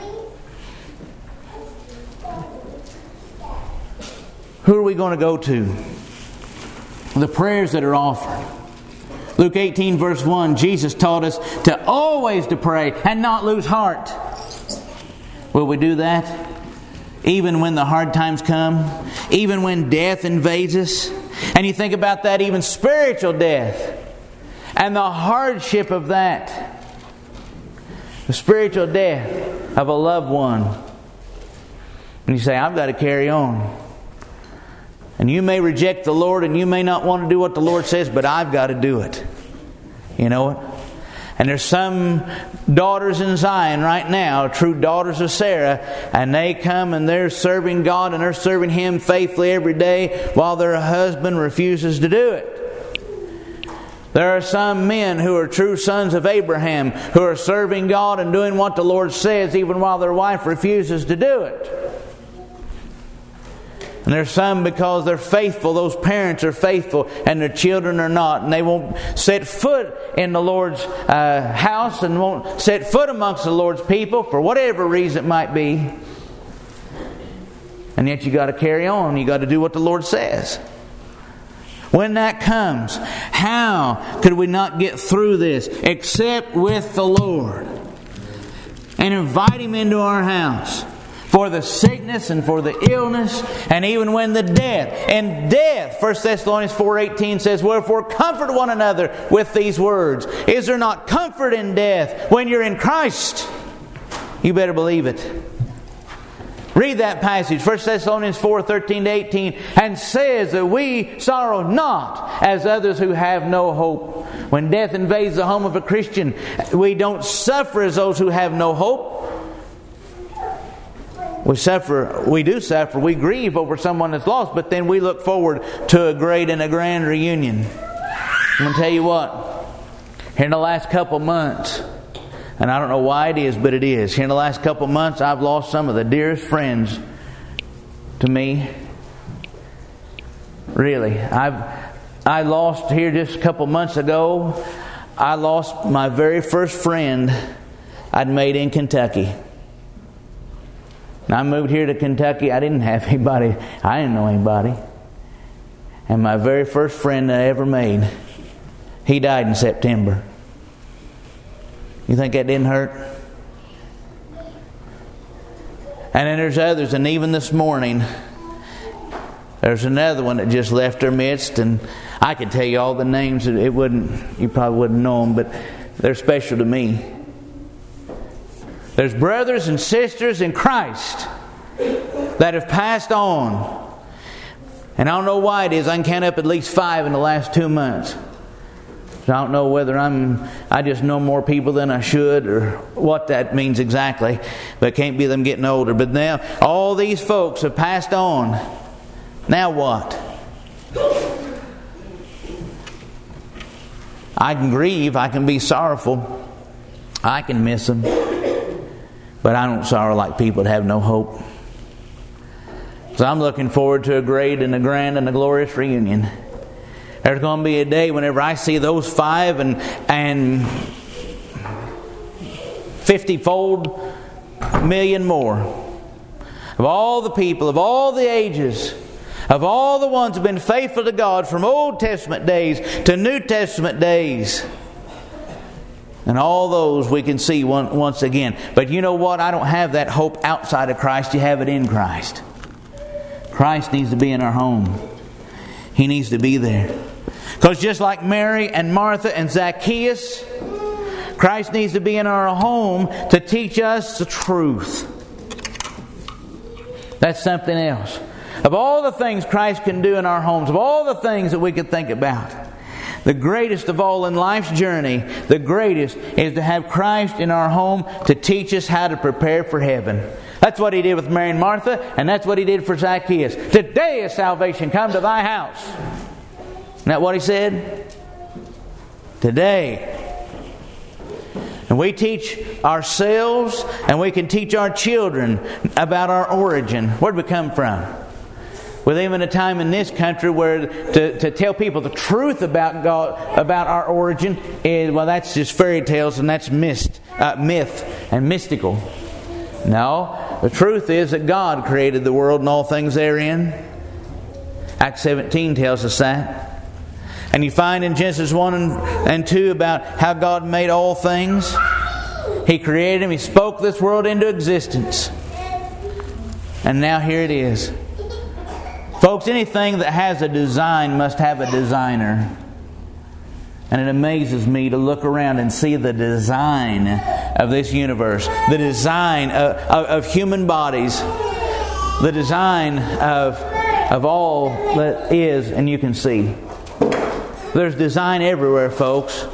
Speaker 1: Who are we going to go to? The prayers that are offered. Luke eighteen verse one, Jesus taught us to always to pray and not lose heart. Will we do that? Even when the hard times come? Even when death invades us? And you think about that, even spiritual death. And the hardship of that. The spiritual death of a loved one. And you say, I've got to carry on. And you may reject the Lord and you may not want to do what the Lord says, but I've got to do it. You know what? And there's some daughters in Zion right now, true daughters of Sarah, and they come and they're serving God and they're serving Him faithfully every day while their husband refuses to do it. There are some men who are true sons of Abraham who are serving God and doing what the Lord says even while their wife refuses to do it. And there's some, because they're faithful, those parents are faithful, and their children are not. And they won't set foot in the Lord's uh, house and won't set foot amongst the Lord's people for whatever reason it might be. And yet you got to carry on. You got to do what the Lord says. When that comes, how could we not get through this except with the Lord? And invite Him into our house. For the sickness and for the illness, and even when the death. And death, First Thessalonians four eighteen says, wherefore comfort one another with these words. Is there not comfort in death when you're in Christ? You better believe it. Read that passage, First Thessalonians four thirteen to eighteen, and says that we sorrow not as others who have no hope. When death invades the home of a Christian, we don't suffer as those who have no hope. We suffer, we do suffer, we grieve over someone that's lost, but then we look forward to a great and a grand reunion. I'm going to tell you what, here in the last couple months, and I don't know why it is, but it is. Here in the last couple months, I've lost some of the dearest friends to me. Really. I've I lost here just a couple months ago, I lost my very first friend I'd made in Kentucky. And I moved here to Kentucky. I didn't have anybody. I didn't know anybody. And my very first friend I ever made, he died in September. You think that didn't hurt? And then there's others. And even this morning, there's another one that just left our midst. And I could tell you all the names. It wouldn't. You probably wouldn't know them, but they're special to me. There's brothers and sisters in Christ that have passed on. And I don't know why it is. I can count up at least five in the last two months. I don't know whether I'm, I just know more people than I should or what that means exactly. But it can't be them getting older. But now, all these folks have passed on. Now what? I can grieve. I can be sorrowful. I can miss them. But I don't sorrow like people that have no hope. So I'm looking forward to a great and a grand and a glorious reunion. There's going to be a day whenever I see those five and and fifty-fold million more of all the people, of all the ages, of all the ones who have been faithful to God from Old Testament days to New Testament days. And all those we can see one, once again. But you know what? I don't have that hope outside of Christ. You have it in Christ. Christ needs to be in our home. He needs to be there. Because just like Mary and Martha and Zacchaeus, Christ needs to be in our home to teach us the truth. That's something else. Of all the things Christ can do in our homes, of all the things that we could think about, the greatest of all in life's journey, the greatest is to have Christ in our home to teach us how to prepare for heaven. That's what He did with Mary and Martha, and that's what He did for Zacchaeus. Today is salvation come to thy house. Isn't that what He said? Today. And we teach ourselves and we can teach our children about our origin. Where'd we come from? We live in a time in this country where to, to tell people the truth about God, about our origin, is, well, that's just fairy tales and that's mist, uh, myth and mystical. No, the truth is that God created the world and all things therein. Acts seventeen tells us that. And you find in Genesis one and two about how God made all things. He created them. He spoke this world into existence. And now here it is. Folks, anything that has a design must have a designer. And it amazes me to look around and see the design of this universe. The design of, of, of human bodies. The design of, of all that is and you can see. There's design everywhere, folks.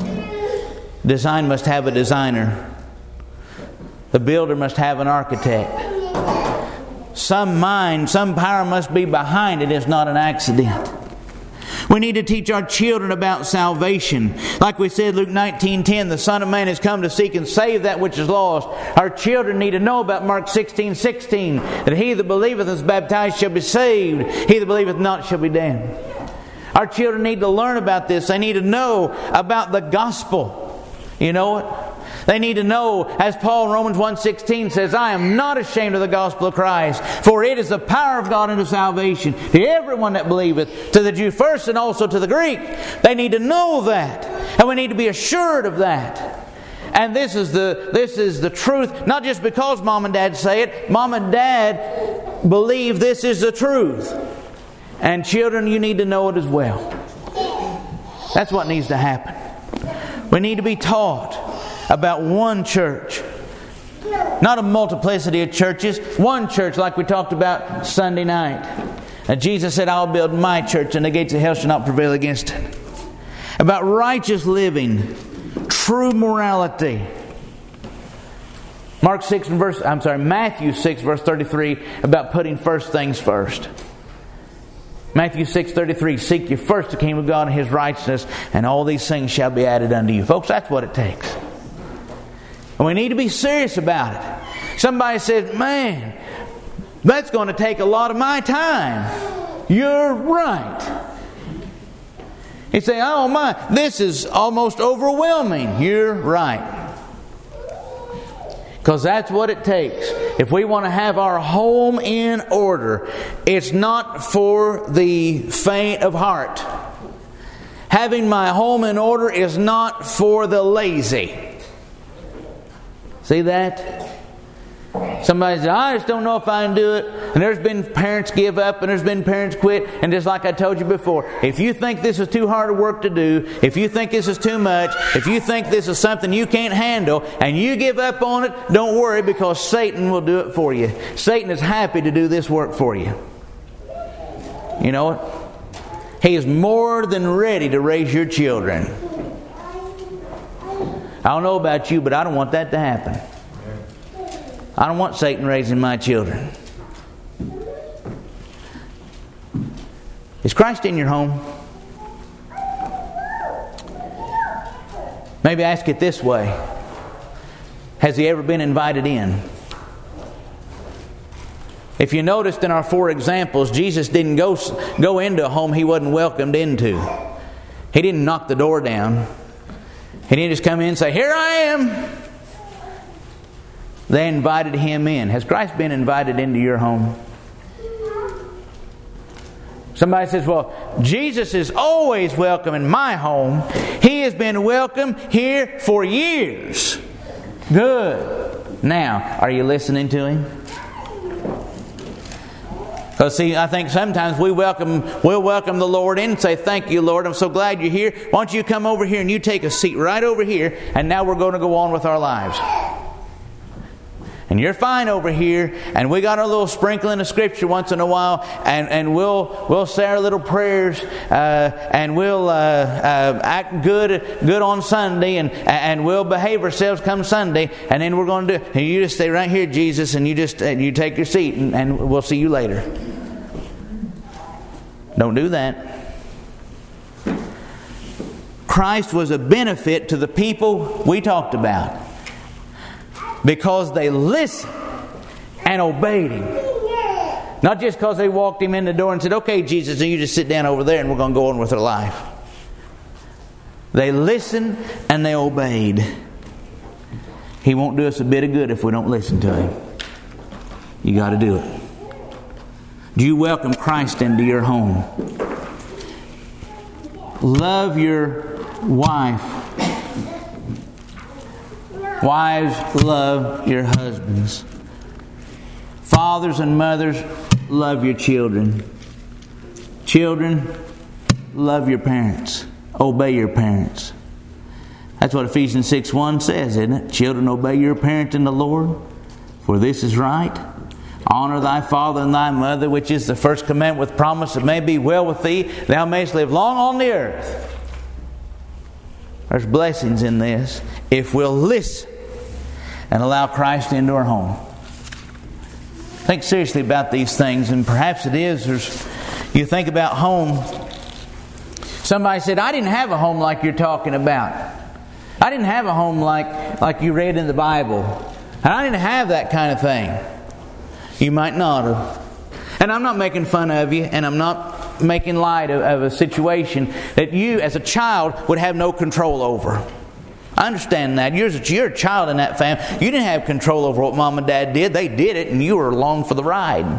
Speaker 1: Design must have a designer. The builder must have an architect. Some mind, some power must be behind it. It's not an accident. We need to teach our children about salvation. Like we said, Luke nineteen ten, the Son of Man has come to seek and save that which is lost. Our children need to know about Mark sixteen sixteen, that he that believeth and is baptized shall be saved. He that believeth not shall be damned. Our children need to learn about this. They need to know about the gospel. You know it? They need to know, as Paul in Romans one sixteen says, I am not ashamed of the gospel of Christ, for it is the power of God unto salvation to everyone that believeth, to the Jew first and also to the Greek. They need to know that. And we need to be assured of that. And this is the this is the truth, not just because Mom and Dad say it. Mom and Dad believe this is the truth. And children, you need to know it as well. That's what needs to happen. We need to be taught about one church. Not a multiplicity of churches. One church, like we talked about Sunday night. And Jesus said, I'll build my church and the gates of hell shall not prevail against it. About righteous living, true morality. Mark six and verse, I'm sorry, Matthew six verse thirty-three about putting first things first. Matthew six thirty-three, seek ye first the kingdom of God and His righteousness, and all these things shall be added unto you. Folks, that's what it takes. And we need to be serious about it. Somebody says, man, that's going to take a lot of my time. You're right. You say, oh my, this is almost overwhelming. You're right. Because that's what it takes. If we want to have our home in order, it's not for the faint of heart. Having my home in order is not for the lazy. See that? Somebody says, I just don't know if I can do it. And there's been parents give up, and there's been parents quit. And just like I told you before, if you think this is too hard of work to do, if you think this is too much, if you think this is something you can't handle, and you give up on it, don't worry, because Satan will do it for you. Satan is happy to do this work for you. You know what? He is more than ready to raise your children. I don't know about you, but I don't want that to happen. I don't want Satan raising my children. Is Christ in your home? Maybe ask it this way. Has He ever been invited in? If you noticed in our four examples, Jesus didn't go, go into a home He wasn't welcomed into. He didn't knock the door down. He didn't just come in and say, here I am. They invited Him in. Has Christ been invited into your home? Somebody says, well, Jesus is always welcome in my home. He has been welcome here for years. Good. Now, are you listening to Him? Because see, I think sometimes we welcome, we'll welcome the Lord in and say, thank you, Lord, I'm so glad you're here. Why don't you come over here and you take a seat right over here, and now we're going to go on with our lives. And you're fine over here, and we got our little sprinkling of Scripture once in a while, and, and we'll we'll say our little prayers, uh, and we'll uh, uh, act good good on Sunday, and and we'll behave ourselves come Sunday, and then we're going to do. And you just stay right here, Jesus, and you just and you take your seat, and, and we'll see you later. Don't do that. Christ was a benefit to the people we talked about, because they listened and obeyed Him. Not just because they walked Him in the door and said, okay, Jesus, and you just sit down over there and we're going to go on with our life. They listened and they obeyed. He won't do us a bit of good if we don't listen to Him. You got to do it. Do you welcome Christ into your home? Love your wife. Wives, love your husbands. Fathers and mothers, love your children. Children, love your parents. Obey your parents. That's what Ephesians six one says, isn't it? Children, obey your parents in the Lord, for this is right. Honor thy father and thy mother, which is the first commandment with promise, that may be well with thee, thou mayest live long on the earth. There's blessings in this if we'll listen and allow Christ into our home. Think seriously about these things, and perhaps it is. There's, you think about home. Somebody said, I didn't have a home like you're talking about. I didn't have a home like, like you read in the Bible. And I didn't have that kind of thing. You might not have. And I'm not making fun of you, and I'm not making light of, of a situation that you as a child would have no control over. I understand that. You're, you're a child in that family. You didn't have control over what mom and dad did. They did it, and you were along for the ride.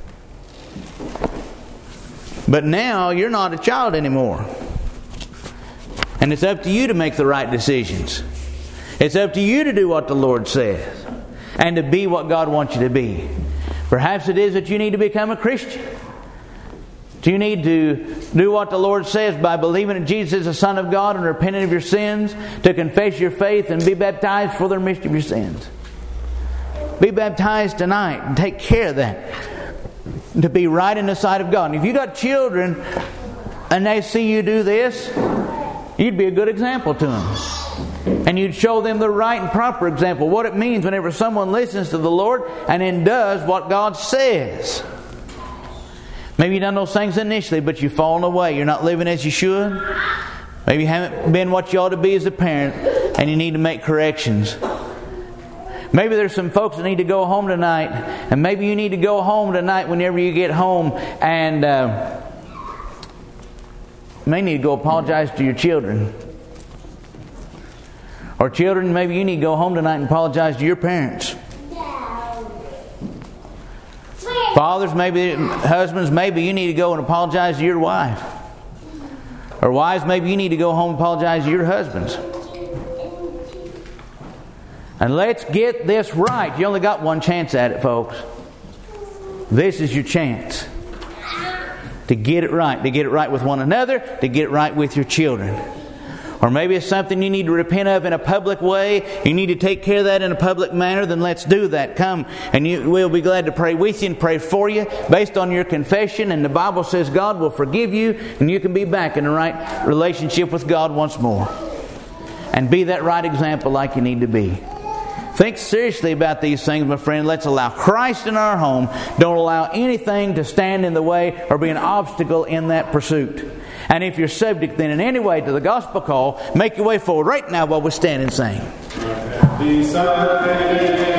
Speaker 1: But now you're not a child anymore. And it's up to you to make the right decisions. It's up to you to do what the Lord says, and to be what God wants you to be. Perhaps it is that you need to become a Christian. You need to do what the Lord says by believing that Jesus is the Son of God and repenting of your sins, to confess your faith and be baptized for the remission of your sins. Be baptized tonight and take care of that, to be right in the sight of God. And if you got children and they see you do this, you'd be a good example to them. And And you'd show them the right and proper example, what it means whenever someone listens to the Lord and then does what God says. Maybe you've done those things initially, but you've fallen away. You're not living as you should. Maybe you haven't been what you ought to be as a parent, and you need to make corrections. Maybe there's some folks that need to go home tonight, and maybe you need to go home tonight whenever you get home, and uh, you may need to go apologize to your children. Or children, maybe you need to go home tonight and apologize to your parents. Fathers, maybe husbands, maybe you need to go and apologize to your wife. Or wives, maybe you need to go home and apologize to your husbands. And let's get this right. You only got one chance at it, folks. This is your chance to get it right. To get it right with one another. To get it right with your children. Or maybe it's something you need to repent of in a public way. You need to take care of that in a public manner. Then let's do that. Come, and you, we'll be glad to pray with you and pray for you based on your confession. And the Bible says God will forgive you, and you can be back in the right relationship with God once more. And be that right example like you need to be. Think seriously about these things, my friend. Let's allow Christ in our home. Don't allow anything to stand in the way or be an obstacle in that pursuit. And if you're subject then in any way to the gospel call, make your way forward right now while we stand and sing. Beside